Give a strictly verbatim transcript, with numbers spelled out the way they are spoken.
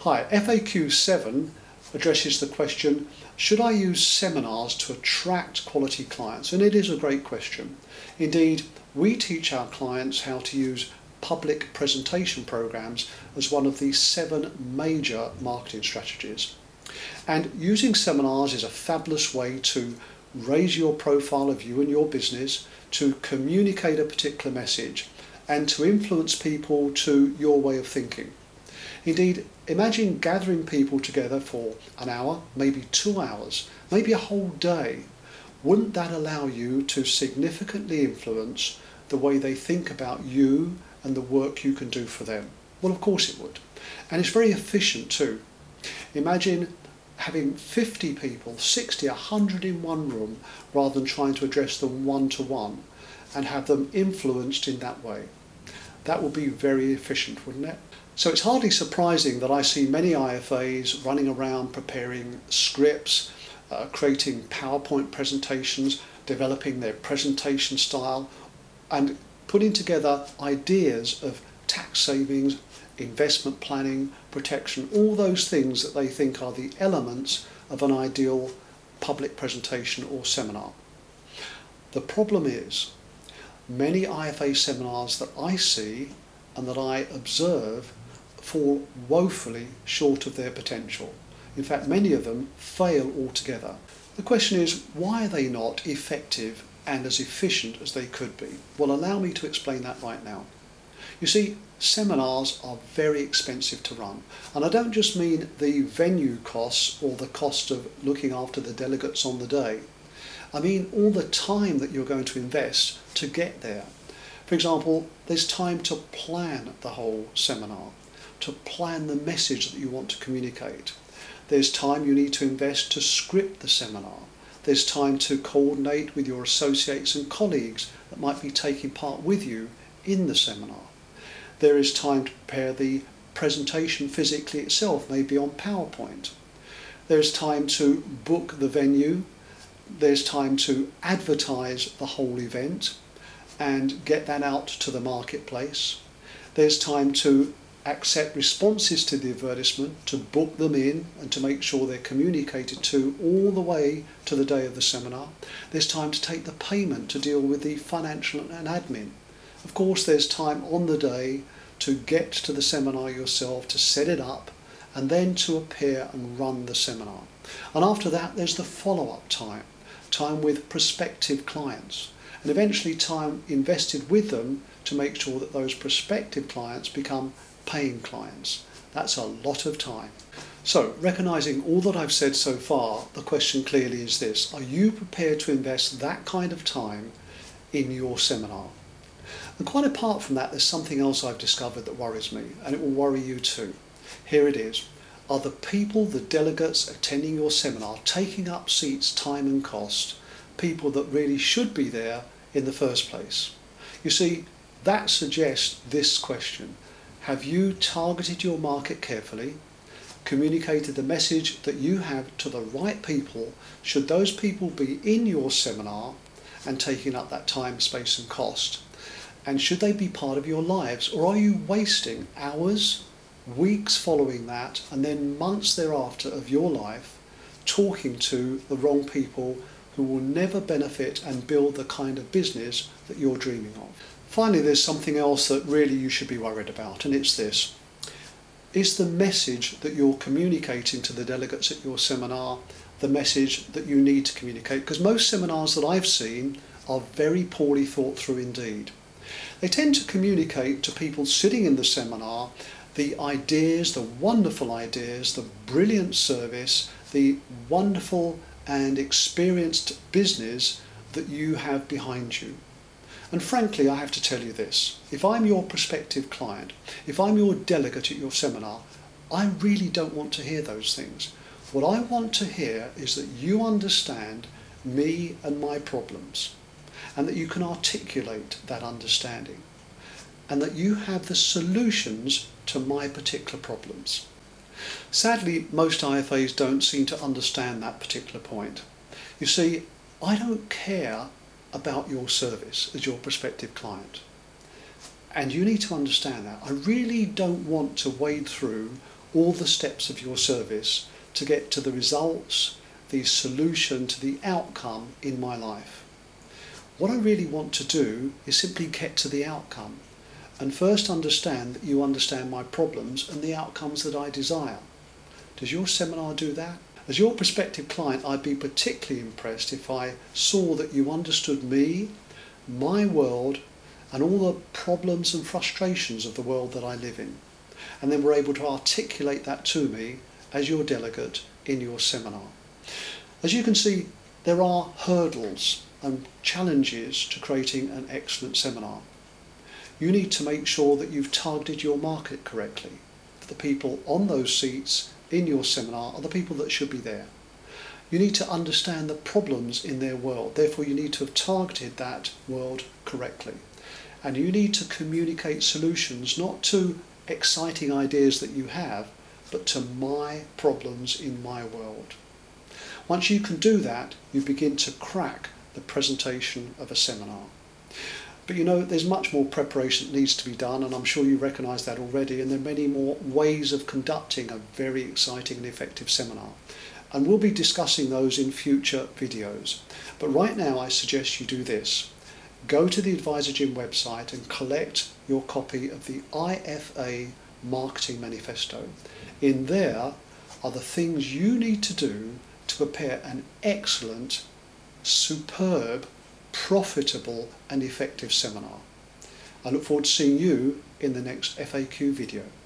Hi, F A Q seven addresses the question, should I use seminars to attract quality clients? And it is a great question. Indeed, we teach our clients how to use public presentation programs as one of the seven major marketing strategies. And using seminars is a fabulous way to raise your profile of you and your business, to communicate a particular message, and to influence people to your way of thinking. Indeed, imagine gathering people together for an hour, maybe two hours, maybe a whole day. Wouldn't that allow you to significantly influence the way they think about you and the work you can do for them? Well, of course it would. And it's very efficient too. Imagine having fifty people, sixty, one hundred in one room, rather than trying to address them one to one and have them influenced in that way. That would be very efficient, wouldn't it? So it's hardly surprising that I see many I F As running around preparing scripts, uh, creating PowerPoint presentations, developing their presentation style, and putting together ideas of tax savings, investment planning, protection, all those things that they think are the elements of an ideal public presentation or seminar. The problem is, many I F A seminars that I see and that I observe fall woefully short of their potential. In fact, many of them fail altogether. The question is, why are they not effective and as efficient as they could be? Well, allow me to explain that right now. You see, seminars are very expensive to run. And I don't just mean the venue costs or the cost of looking after the delegates on the day. I mean all the time that you're going to invest to get there. For example, there's time to plan the whole seminar, to plan the message that you want to communicate. There's time you need to invest to script the seminar. There's time to coordinate with your associates and colleagues that might be taking part with you in the seminar. There is time to prepare the presentation physically itself, maybe on PowerPoint. There's time to book the venue. There's time to advertise the whole event and get that out to the marketplace. There's time to accept responses to the advertisement, to book them in and to make sure they're communicated to all the way to the day of the seminar. There's time to take the payment, to deal with the financial and admin. Of course, there's time on the day to get to the seminar yourself, to set it up, and then to appear and run the seminar. And after that, there's the follow-up time, time with prospective clients, and eventually time invested with them to make sure that those prospective clients become paying clients. That's a lot of time. So, recognising all that I've said so far, the question clearly is this: are you prepared to invest that kind of time in your seminar? And quite apart from that, there's something else I've discovered that worries me, and it will worry you too. Here it is. Are the people, the delegates attending your seminar, taking up seats, time and cost, people that really should be there in the first place? You see, that suggests this question: have you targeted your market carefully, communicated the message that you have to the right people, should those people be in your seminar and taking up that time, space and cost? And should they be part of your lives? Or are you wasting hours, weeks following that, and then months thereafter of your life talking to the wrong people who will never benefit and build the kind of business that you're dreaming of? Finally, there's something else that really you should be worried about, and it's this. Is the message that you're communicating to the delegates at your seminar the message that you need to communicate? Because most seminars that I've seen are very poorly thought through indeed. They tend to communicate to people sitting in the seminar the ideas, the wonderful ideas, the brilliant service, the wonderful and experienced business that you have behind you. And frankly, I have to tell you this: if I'm your prospective client, if I'm your delegate at your seminar, I really don't want to hear those things. What I want to hear is that you understand me and my problems, and that you can articulate that understanding, and that you have the solutions to my particular problems. Sadly, most I F As don't seem to understand that particular point. You see, I don't care about your service as your prospective client. And you need to understand that. I really don't want to wade through all the steps of your service to get to the results, the solution to the outcome in my life. What I really want to do is simply get to the outcome and first understand that you understand my problems and the outcomes that I desire. Does your seminar do that? As your prospective client, I'd be particularly impressed if I saw that you understood me, my world, and all the problems and frustrations of the world that I live in, and then were able to articulate that to me as your delegate in your seminar. As you can see, there are hurdles and challenges to creating an excellent seminar. You need to make sure that you've targeted your market correctly. The people on those seats in your seminar are the people that should be there. You need to understand the problems in their world, therefore you need to have targeted that world correctly. And you need to communicate solutions not to exciting ideas that you have, but to my problems in my world. Once you can do that, you begin to crack the presentation of a seminar. But you know, there's much more preparation that needs to be done, and I'm sure you recognise that already, and there are many more ways of conducting a very exciting and effective seminar. And we'll be discussing those in future videos. But right now I suggest you do this. Go to the AdvisorGym website and collect your copy of the I F A Marketing Manifesto. In there are the things you need to do to prepare an excellent, superb, profitable and effective seminar. I look forward to seeing you in the next F A Q video.